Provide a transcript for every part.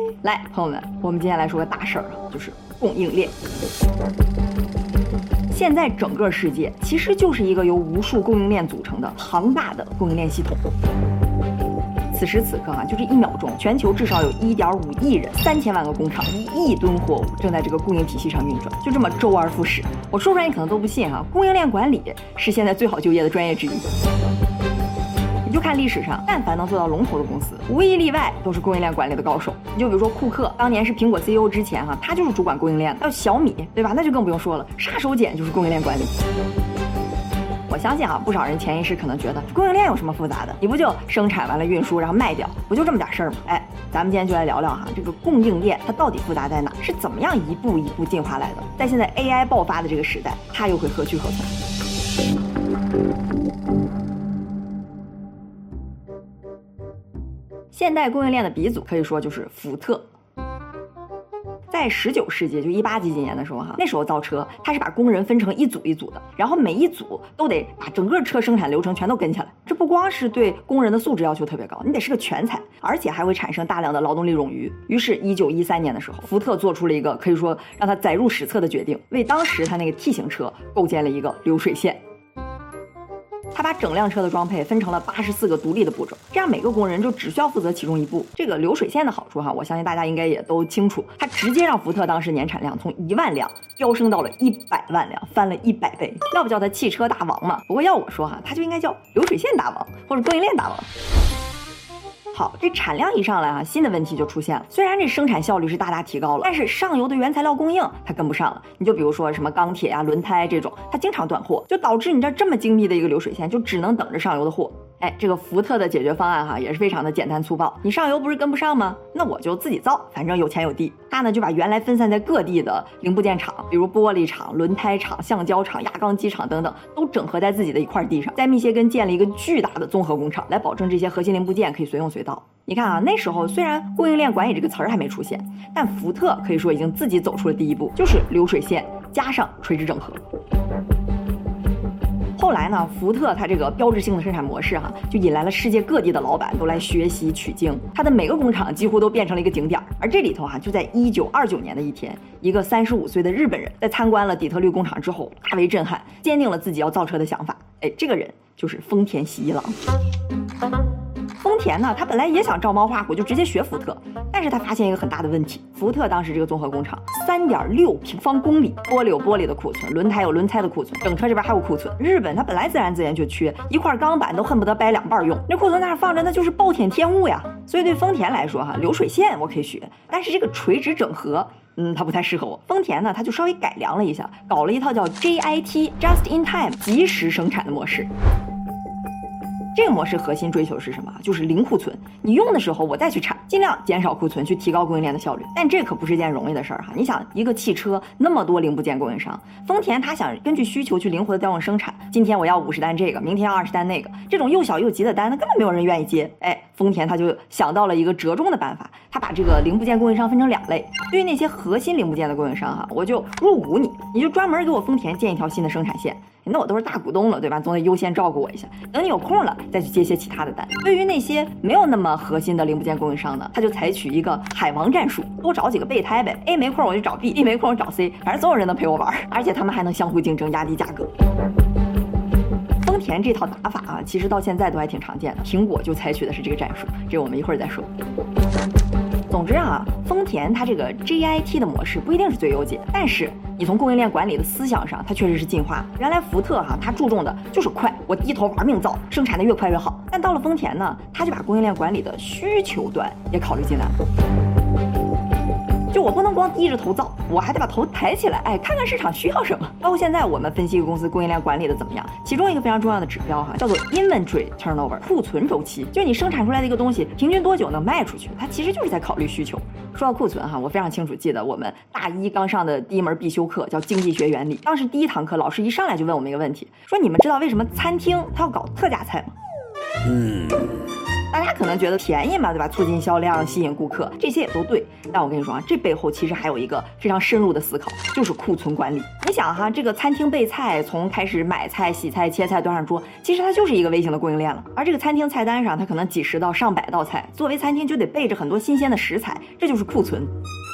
来，朋友们，我们今天来说个大事儿，就是供应链。现在整个世界其实就是一个由无数供应链组成的庞大的供应链系统。此时此刻就这1秒钟，全球至少有1.5亿人、3000万个工厂、1亿吨货物正在这个供应体系上运转，就这么周而复始。我说出来你可能都不信供应链管理是现在最好就业的专业之一。你就看历史上，但凡能做到龙头的公司，无一例外都是供应链管理的高手。你就比如说库克，当年是苹果 CEO 之前他就是主管供应链的。还有小米，对吧？那就更不用说了，杀手锏就是供应链管理。我相信不少人潜意识可能觉得供应链有什么复杂的？你不就生产完了运输，然后卖掉，不就这么点事儿吗？咱们今天就来聊聊这个供应链它到底复杂在哪，是怎么样一步一步进化来的？在现在 AI 爆发的这个时代，它又会何去何从？现代供应链的鼻祖可以说就是福特。在19世纪，就18几年的时候那时候造车，它是把工人分成一组一组的，然后每一组都得把整个车生产流程全都跟下来。这不光是对工人的素质要求特别高，你得是个全才，而且还会产生大量的劳动力冗余。于是1913年的时候，福特做出了一个可以说让他载入史册的决定，为当时他那个 T 型车构建了一个流水线。他把整辆车的装配分成了84个独立的步骤，这样每个工人就只需要负责其中一步。这个流水线的好处我相信大家应该也都清楚，它直接让福特当时年产量从1万辆飙升到了100万辆，翻了100倍。要不叫它汽车大王嘛？不过要我说它就应该叫流水线大王或者供应链大王。好，这产量一上来新的问题就出现了。虽然这生产效率是大大提高了，但是上游的原材料供应它跟不上了。你就比如说什么钢铁轮胎这种，它经常断货，就导致你这么精密的一个流水线就只能等着上游的货。这个福特的解决方案也是非常的简单粗暴。你上游不是跟不上吗？那我就自己造，反正有钱有地。他呢就把原来分散在各地的零部件厂，比如玻璃厂、轮胎厂、橡胶厂、轧钢机厂等等，都整合在自己的一块地上，在密歇根建了一个巨大的综合工厂，来保证这些核心零部件可以随用随到。你看那时候虽然供应链管理这个词儿还没出现，但福特可以说已经自己走出了第一步，就是流水线加上垂直整合。后来呢，福特它这个标志性的生产模式就引来了世界各地的老板都来学习取经，它的每个工厂几乎都变成了一个景点。而这里头就在1929年的一天，一个35岁的日本人在参观了底特律工厂之后大为震撼，坚定了自己要造车的想法。这个人就是丰田喜一郎。丰田呢，他本来也想照猫画虎，就直接学福特，但是他发现一个很大的问题。福特当时这个综合工厂3.6平方公里，玻璃有玻璃的库存，轮胎有轮胎的库存，整车这边还有库存。日本它本来自然资源就缺，一块钢板都恨不得掰2半用，那库存在那放着，那就是暴殄天物呀。所以对丰田来说流水线我可以学，但是这个垂直整合它不太适合我。丰田呢，它就稍微改良了一下，搞了一套叫 JIT Just in Time 即时生产的模式。这个模式核心追求是什么？就是零库存，你用的时候我再去产，尽量减少库存，去提高供应链的效率。但这可不是件容易的事儿你想，一个汽车那么多零部件供应商，丰田他想根据需求去灵活的调用生产，今天我要50单这个，明天要20单那个，这种又小又急的单，那根本没有人愿意接。丰田他就想到了一个折中的办法，他把这个零部件供应商分成2类。对于那些核心零部件的供应商我就入股你就专门给我丰田建一条新的生产线。那我都是大股东了，对吧？总得优先照顾我一下，等你有空了再去接些其他的单。对于那些没有那么核心的零部件供应商呢，他就采取一个海王战术，多找几个备胎呗。A 没空我就找 B 没空我找 C， 反正总有人能陪我玩，而且他们还能相互竞争，压低价格。丰田这套打法其实到现在都还挺常见的，苹果就采取的是这个战术，这我们一会儿再说。总之丰田它这个 JIT 的模式不一定是最优解，但是你从供应链管理的思想上，它确实是进化。原来福特它注重的就是快，我低头玩命造，生产的越快越好。但到了丰田呢，它就把供应链管理的需求端也考虑进来了。就我不能光低着头造，我还得把头抬起来，看看市场需要什么。包括现在我们分析一个公司供应链管理的怎么样，其中一个非常重要的指标叫做 inventory turnover 库存周期，就是你生产出来的一个东西平均多久能卖出去，它其实就是在考虑需求。说到库存我非常清楚记得我们大一刚上的第一门必修课叫经济学原理，当时第1堂课老师一上来就问我们一个问题，说你们知道为什么餐厅它要搞特价菜吗？大大家可能觉得便宜嘛，对吧？促进销量，吸引顾客，这些也都对。但我跟你说啊，这背后其实还有一个非常深入的思考，就是库存管理。你想哈，这个餐厅备菜从开始买菜、洗菜、切菜端上桌，其实它就是一个微型的供应链了。而这个餐厅菜单上，它可能几十到上百道菜，作为餐厅就得备着很多新鲜的食材，这就是库存。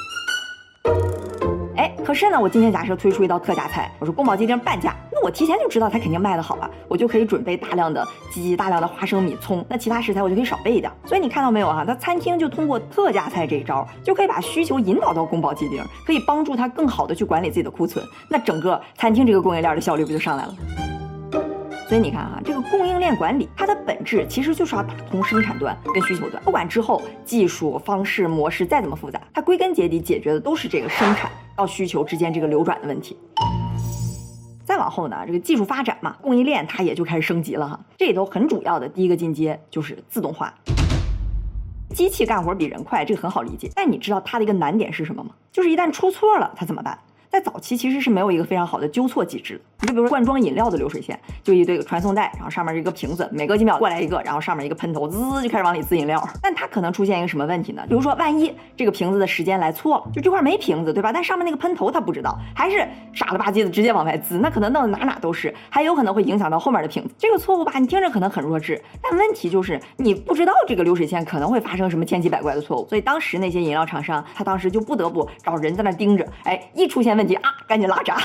可是呢，我今天假设推出一道特价菜，我说宫保鸡丁半价，那我提前就知道它肯定卖得好啊，我就可以准备大量的鸡、大量的花生米、葱，那其他食材我就可以少备一点。所以你看到没有啊？它餐厅就通过特价菜这一招，就可以把需求引导到宫保鸡丁，可以帮助它更好的去管理自己的库存，那整个餐厅这个供应链的效率不就上来了？所以你看哈，这个供应链管理，它的本质其实就是要打通生产端跟需求端，不管之后技术方式模式再怎么复杂，它归根结底解决的都是这个生产到需求之间这个流转的问题。再往后呢，这个技术发展嘛，供应链它也就开始升级了哈。这里头很主要的第一个进阶就是自动化。机器干活比人快，这个很好理解，但你知道它的一个难点是什么吗？就是一旦出错了，它怎么办？在早期其实是没有一个非常好的纠错机制的。你就比如说罐装饮料的流水线，就一堆传送带，然后上面是一个瓶子，每隔几秒过来一个，然后上面一个喷头，滋就开始往里滋饮料。但它可能出现一个什么问题呢？比如说万一这个瓶子的时间来错了，就这块没瓶子，对吧？但上面那个喷头它不知道，还是傻了吧唧的直接往外滋，那可能弄得哪都是，还有可能会影响到后面的瓶子。这个错误吧，你听着可能很弱智，但问题就是你不知道这个流水线可能会发生什么千奇百怪的错误。所以当时那些饮料厂商，他当时就不得不找人在那盯着，一出现问题啊，赶紧拉闸。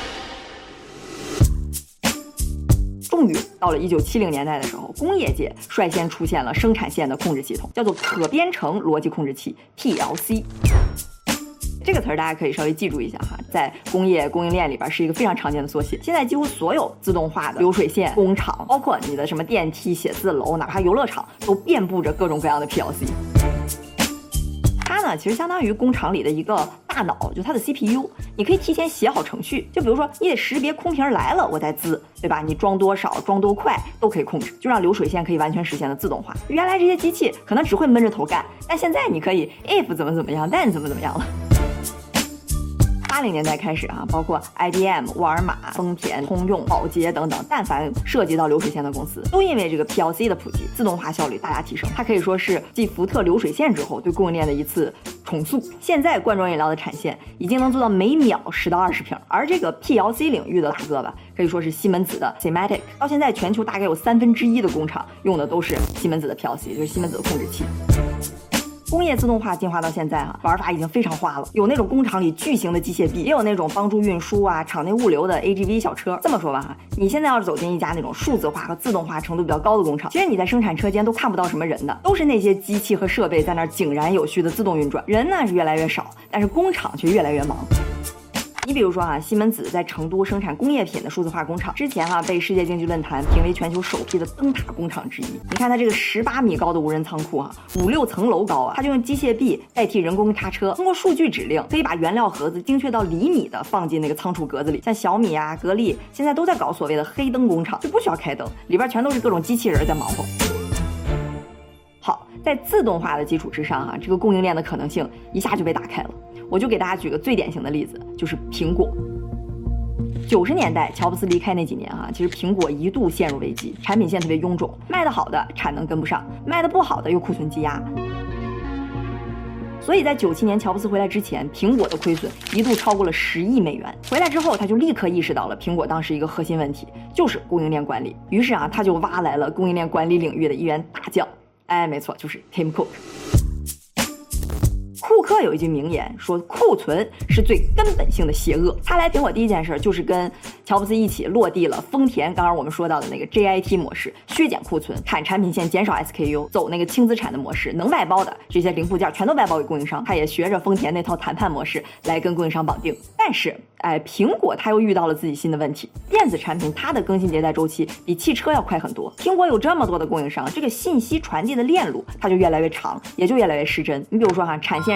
终于到了1970年代的时候，工业界率先出现了生产线的控制系统，叫做可编程逻辑控制器 PLC。这个词儿大家可以稍微记住一下哈，在工业供应链里边是一个非常常见的缩写。现在几乎所有自动化的流水线工厂，包括你的什么电梯、写字楼，哪怕游乐场，都遍布着各种各样的 PLC。它呢，其实相当于工厂里的一个大脑，就它的 CPU， 你可以提前写好程序，就比如说你得识别空瓶来了我再滋，对吧？你装多少、装多快都可以控制，就让流水线可以完全实现了自动化。原来这些机器可能只会闷着头干，但现在你可以 if 怎么样 then 怎么样了。80年代开始啊，包括 IBM、沃尔玛、丰田、通用、宝洁等等，但凡涉及到流水线的公司，都因为这个 PLC 的普及，自动化效率大大提升。它可以说是继福特流水线之后对供应链的一次重塑。现在罐装饮料的产线已经能做到每秒10到20瓶，而这个 PLC 领域的大哥吧，可以说是西门子的 Simatic， 到现在全球大概有1/3的工厂用的都是西门子的 PLC， 就是西门子的控制器。工业自动化进化到现在玩法已经非常花了，有那种工厂里巨型的机械臂，也有那种帮助运输啊、场内物流的 AGV 小车。这么说吧你现在要是走进一家那种数字化和自动化程度比较高的工厂，其实你在生产车间都看不到什么人的，都是那些机器和设备在那儿井然有序的自动运转，人呢是越来越少，但是工厂却越来越忙。你比如说西门子在成都生产工业品的数字化工厂，之前被世界经济论坛评为全球首批的灯塔工厂之一。你看它这个18米高的无人仓库5、6层楼高它就用机械臂代替人工叉车，通过数据指令可以把原料盒子精确到厘米的放进那个仓储格子里。像小米啊、格力现在都在搞所谓的黑灯工厂，就不需要开灯，里边全都是各种机器人在忙活。好，在自动化的基础之上这个供应链的可能性一下就被打开了。我就给大家举个最典型的例子，就是苹果。90年代乔布斯离开那几年其实苹果一度陷入危机，产品线特别臃肿，卖得好的产能跟不上，卖得不好的又库存积压。所以在97年乔布斯回来之前，苹果的亏损一度超过了10亿美元。回来之后他就立刻意识到了苹果当时一个核心问题，就是供应链管理。于是他就挖来了供应链管理领域的一员大将，没错，就是 Tim Cook。库克有一句名言说，库存是最根本性的邪恶。他来苹果第一件事就是跟乔布斯一起落地了丰田刚刚我们说到的那个 JIT 模式，削减库存，砍产品线，减少 SKU， 走那个轻资产的模式，能外包的这些零部件全都外包给供应商。他也学着丰田那套谈判模式来跟供应商绑定。但是苹果它又遇到了自己新的问题，电子产品它的更新迭代周期比汽车要快很多。苹果有这么多的供应商，这个信息传递的链路它就越来越长，也就越来越失真。你比如说产线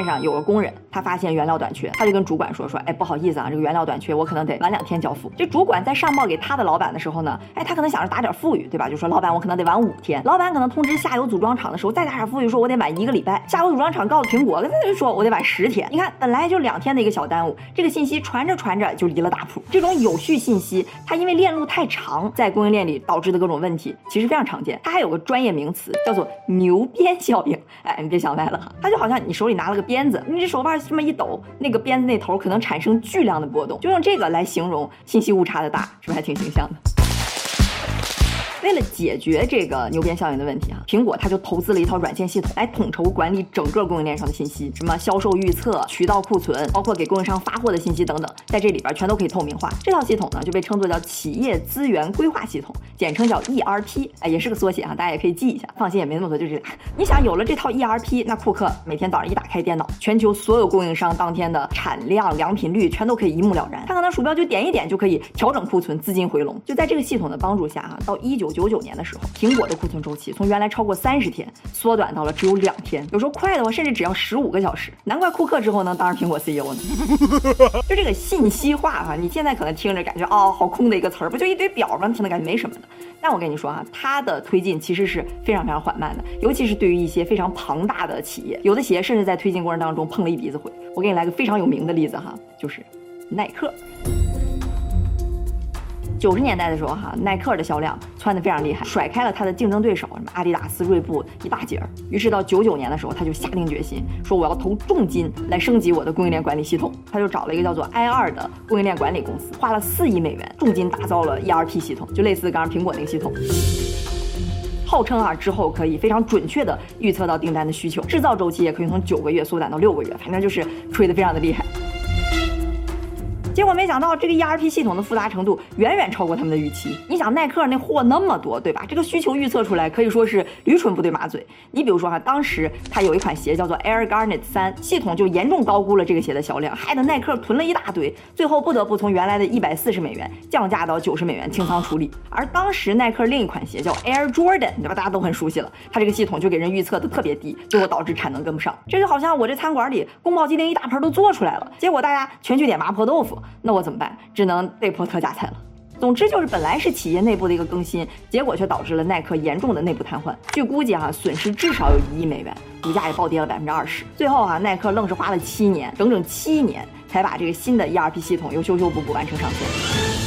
链上有个工人，他发现原料短缺，他就跟主管说，哎，不好意思啊，这个原料短缺，我可能得晚2天交付。这主管在上报给他的老板的时候呢，哎，他可能想着打点富裕，对吧？就说老板，我可能得晚5天。老板可能通知下游组装厂的时候再打点富裕，说我得晚1个礼拜。下游组装厂告诉苹果，他就说我得晚10天。你看，本来就2天的一个小耽误，这个信息传着传着就离了大谱。这种有序信息，它因为链路太长，在供应链里导致的各种问题，其实非常常见。它还有个专业名词叫做牛鞭效应。哎，你别想歪了哈，它就好像你手里拿了个鞭子，你这手腕这么一抖，那个鞭子那头可能产生巨量的波动，就用这个来形容信息误差的大，是不是还挺形象的？为了解决这个牛鞭效应的问题啊，苹果它就投资了一套软件系统来统筹管理整个供应链上的信息，什么销售预测、渠道库存，包括给供应商发货的信息等等，在这里边全都可以透明化。这套系统呢就被称作叫企业资源规划系统，简称叫 ERP， 哎，也是个缩写哈，大家也可以记一下，放心也没那么多，就这俩。你想有了这套 ERP， 那库克每天早上一打开电脑，全球所有供应商当天的产量、良品率全都可以一目了然，他可能鼠标就点一点就可以调整库存，资金回笼。就在这个系统的帮助下哈，到1999年的时候，苹果的库存周期从原来超过30天缩短到了只有2天，有时候快的话甚至只要15个小时。难怪库克之后能当上苹果 CEO 呢。就这个信息化哈，你现在可能听着感觉哦，好空的一个词儿，不就一堆表吗？听着感觉没什么的。但我跟你说哈，它的推进其实是非常非常缓慢的，尤其是对于一些非常庞大的企业，有的企业甚至在推进过程当中碰了一鼻子灰。我给你来个非常有名的例子哈，就是耐克。90年代的时候哈，耐克的销量窜得非常厉害，甩开了他的竞争对手什么阿迪达斯、锐步一大截儿。于是到99年的时候，他就下定决心说我要投重金来升级我的供应链管理系统。他就找了一个叫做 I2的供应链管理公司，花了4亿美元，重金打造了 ERP 系统，就类似刚刚苹果那个系统。号称啊之后可以非常准确的预测到订单的需求，制造周期也可以从9个月缩短到6个月，反正就是吹得非常的厉害。结果没想到这个 ERP 系统的复杂程度远远超过他们的预期。你想耐克那货那么多，对吧？这个需求预测出来可以说是驴唇不对马嘴。你比如说哈，当时他有一款鞋叫做 Air Garnet 3，系统就严重高估了这个鞋的销量，害得耐克囤了一大堆，最后不得不从原来的140美元降价到90美元清仓处理。而当时耐克另一款鞋叫 Air Jordan， 对吧？大家都很熟悉了，它这个系统就给人预测的特别低，最后导致产能跟不上。这就好像我这餐馆里宫保鸡丁一大盆都做出来了，结果大家全去点麻婆豆腐，那我怎么办？只能被迫特价菜了。总之就是本来是企业内部的一个更新，结果却导致了耐克严重的内部瘫痪。据估计哈，损失至少有1亿美元，股价也暴跌了20%。最后哈，耐克愣是花了7年，整整7年才把这个新的 ERP 系统又修修补补完成上线。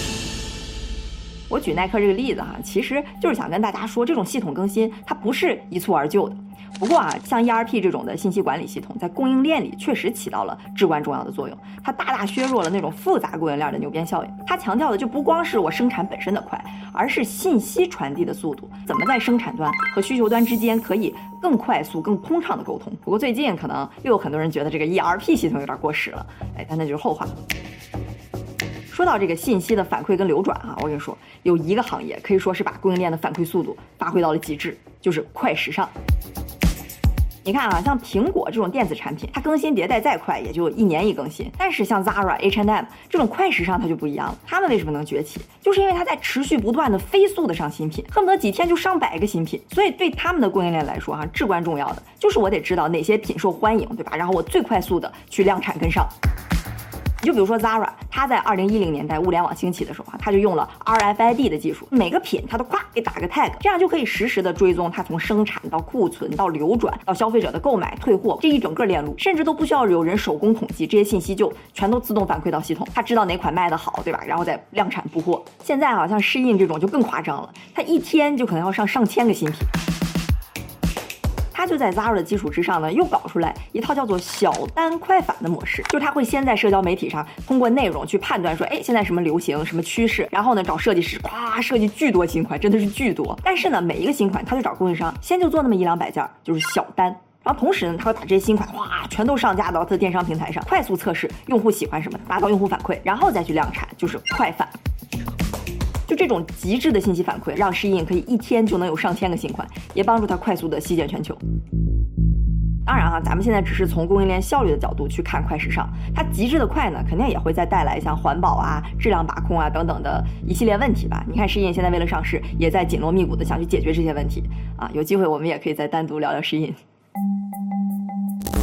我举耐克这个例子哈，其实就是想跟大家说，这种系统更新它不是一蹴而就的。不过啊，像 ERP 这种的信息管理系统，在供应链里确实起到了至关重要的作用。它大大削弱了那种复杂供应链的牛鞭效应。它强调的就不光是我生产本身的快，而是信息传递的速度，怎么在生产端和需求端之间可以更快速、更通畅的沟通。不过最近可能又有很多人觉得这个 ERP 系统有点过时了，哎，但那就是后话。说到这个信息的反馈跟流转啊，我跟你说，有一个行业可以说是把供应链的反馈速度发挥到了极致，就是快时尚。你看啊，像苹果这种电子产品，它更新迭代再快，也就1年一更新。但是像 Zara、H&M 这种快时尚，它就不一样了。他们为什么能崛起？就是因为它在持续不断的飞速的上新品，恨不得几天就上100个新品。所以对他们的供应链来说，至关重要的就是我得知道哪些品受欢迎，对吧？然后我最快速的去量产跟上。你就比如说 Zara， 它在2010年代物联网兴起的时候它就用了 RFID 的技术，每个品它都咵给打个 tag， 这样就可以实时的追踪它从生产到库存到流转到消费者的购买退货这一整个链路，甚至都不需要有人手工统计，这些信息就全都自动反馈到系统，它知道哪款卖得好，对吧？然后再量产布货。现在好像适应这种就更夸张了，它一天就可能要上1000个新品。它就在 Zara 的基础之上呢，又搞出来一套叫做小单快返的模式，就是它会先在社交媒体上通过内容去判断说，哎，现在什么流行，什么趋势，然后呢找设计师，咵设计巨多新款，真的是巨多。但是呢，每一个新款它就找供应商，先就做那么100-200件，就是小单。然后同时呢，他会把这些新款全都上架到他的电商平台上，快速测试用户喜欢什么，拿到用户反馈，然后再去量产，就是快返。就这种极致的信息反馈，让Shein可以一天就能有上千个新款，也帮助它快速的席卷全球。当然哈，咱们现在只是从供应链效率的角度去看快时尚，它极致的快呢，肯定也会再带来像环保啊、质量把控啊等等的一系列问题吧。你看Shein现在为了上市，也在紧锣密鼓的想去解决这些问题啊。有机会我们也可以再单独聊聊Shein。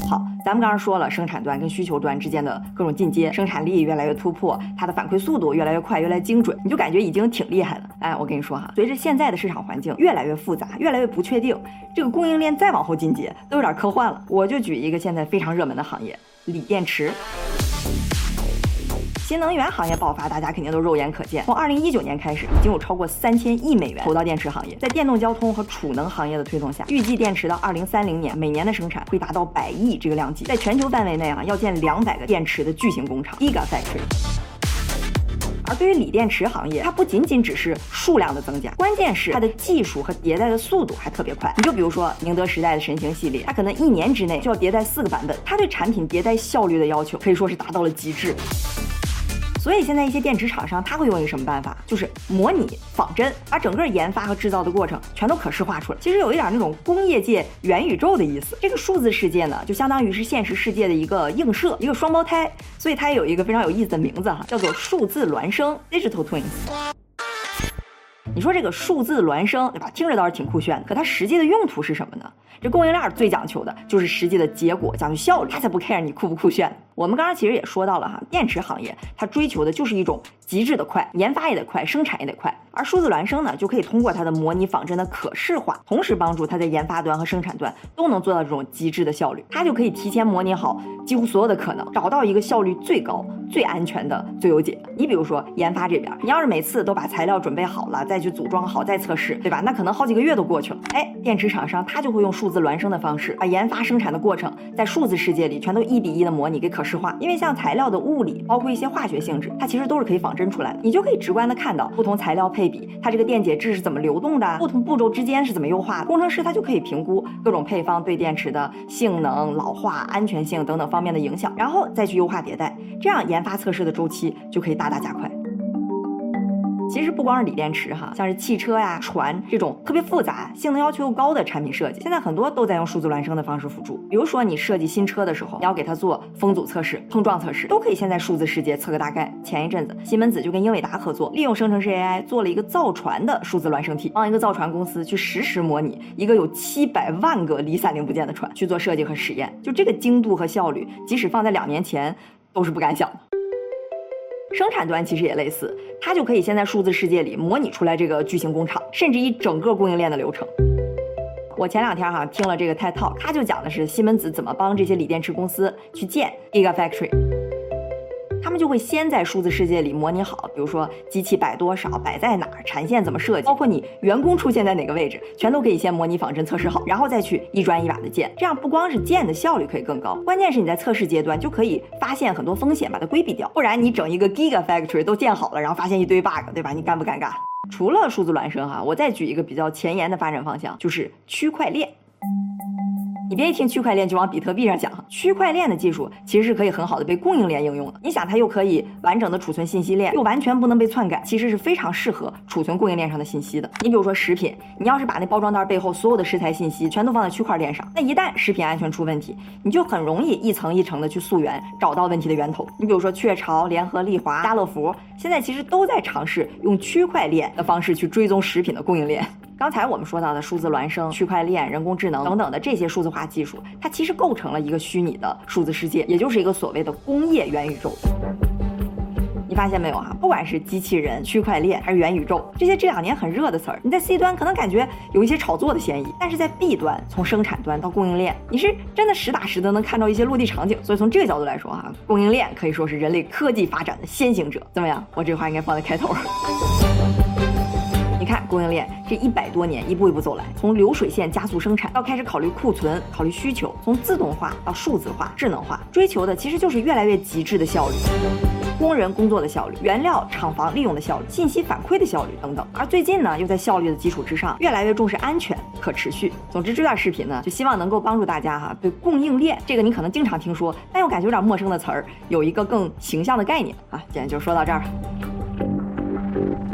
好，咱们刚刚说了生产端跟需求端之间的各种进阶，生产力越来越突破，它的反馈速度越来越快，越来越精准，你就感觉已经挺厉害了。哎，我跟你说哈，随着现在的市场环境越来越复杂，越来越不确定，这个供应链再往后进阶都有点科幻了。我就举一个现在非常热门的行业，锂电池。新能源行业爆发，大家肯定都肉眼可见。从2019年开始，已经有超过3000亿美元投到电池行业。在电动交通和储能行业的推动下，预计电池到2030年每年的生产会达到100亿这个量级。在全球范围内要建200个电池的巨型工厂 ，Gigafactory。而对于锂电池行业，它不仅仅只是数量的增加，关键是它的技术和迭代的速度还特别快。你就比如说宁德时代的神行系列，它可能1年之内就要迭代4个版本，它对产品迭代效率的要求可以说是达到了极致。所以现在一些电池厂商他会用一个什么办法，就是模拟仿真，把整个研发和制造的过程全都可视化出来。其实有一点那种工业界元宇宙的意思。这个数字世界呢，就相当于是现实世界的一个映射，一个双胞胎，所以它也有一个非常有意思的名字哈，叫做数字孪生 （Digital Twins）。你说这个数字孪生，对吧？听着倒是挺酷炫的，可它实际的用途是什么呢？这供应链最讲求的就是实际的结果，讲究效率，它才不 care 你酷不酷炫。我们刚刚其实也说到了哈，电池行业它追求的就是一种极致的快，研发也得快，生产也得快。而数字孪生呢，就可以通过它的模拟仿真的可视化，同时帮助它在研发端和生产端都能做到这种极致的效率。它就可以提前模拟好几乎所有的可能，找到一个效率最高、最安全的最优解。你比如说研发这边，你要是每次都把材料准备好了，再去组装好，再测试，对吧？那可能好几个月都过去了。哎，电池厂商他就会用数字孪生的方式，把研发生产的过程在数字世界里全都1比1的模拟给可视化。因为像材料的物理，包括一些化学性质，它其实都是可以仿真出来的。你就可以直观的看到不同材料配比，它这个电解质是怎么流动的，不同步骤之间是怎么优化的。工程师他就可以评估各种配方对电池的性能、老化、安全性等等方面的影响，然后再去优化迭代，这样研发测试的周期就可以大大加快。其实不光是锂电池哈，像是汽车呀、船这种特别复杂、性能要求又高的产品设计，现在很多都在用数字孪生的方式辅助。比如说你设计新车的时候，你要给它做风阻测试、碰撞测试，都可以先在数字世界测个大概。前一阵子西门子就跟英伟达合作，利用生成式 AI 做了一个造船的数字孪生体，帮一个造船公司去实时模拟一个有700万个离散零部件的船去做设计和实验。就这个精度和效率，即使放在2年前都是不敢想的。生产端其实也类似，它就可以先在数字世界里模拟出来这个巨型工厂，甚至一整个供应链的流程。我前2天听了这个 TED Talk， 他就讲的是西门子怎么帮这些锂电池公司去建 Gigafactory。他们就会先在数字世界里模拟好，比如说机器摆多少，摆在哪儿，产线怎么设计，包括你员工出现在哪个位置，全都可以先模拟仿真测试好，然后再去一砖一瓦的建。这样不光是建的效率可以更高，关键是你在测试阶段就可以发现很多风险，把它规避掉。不然你整一个 Gigafactory 都建好了，然后发现一堆 bug， 对吧？你尴不尴尬？除了数字孪生我再举一个比较前沿的发展方向，就是区块链。你别一听区块链就往比特币上想，区块链的技术其实是可以很好的被供应链应用的。你想它又可以完整的储存信息链，又完全不能被篡改，其实是非常适合储存供应链上的信息的。你比如说食品，你要是把那包装袋背后所有的食材信息全都放在区块链上，那一旦食品安全出问题，你就很容易一层一层的去溯源，找到问题的源头。你比如说雀巢、联合利华、家乐福，现在其实都在尝试用区块链的方式去追踪食品的供应链。刚才我们说到的数字孪生、区块链、人工智能等等的这些数字化技术，它其实构成了一个虚拟的数字世界，也就是一个所谓的工业元宇宙。你发现没有不管是机器人、区块链还是元宇宙，这些这2年很热的词儿，你在 C 端可能感觉有一些炒作的嫌疑，但是在 B 端，从生产端到供应链，你是真的实打实的能看到一些落地场景。所以从这个角度来说供应链可以说是人类科技发展的先行者。怎么样？我这话应该放在开头。你看供应链这100多年一步一步走来，从流水线加速生产到开始考虑库存、考虑需求，从自动化到数字化、智能化，追求的其实就是越来越极致的效率。工人工作的效率、原料厂房利用的效率、信息反馈的效率等等。而最近呢，又在效率的基础之上，越来越重视安全、可持续。总之，这段视频呢，就希望能够帮助大家对供应链这个你可能经常听说，但又感觉有点陌生的词儿，有一个更形象的概念今天就说到这儿。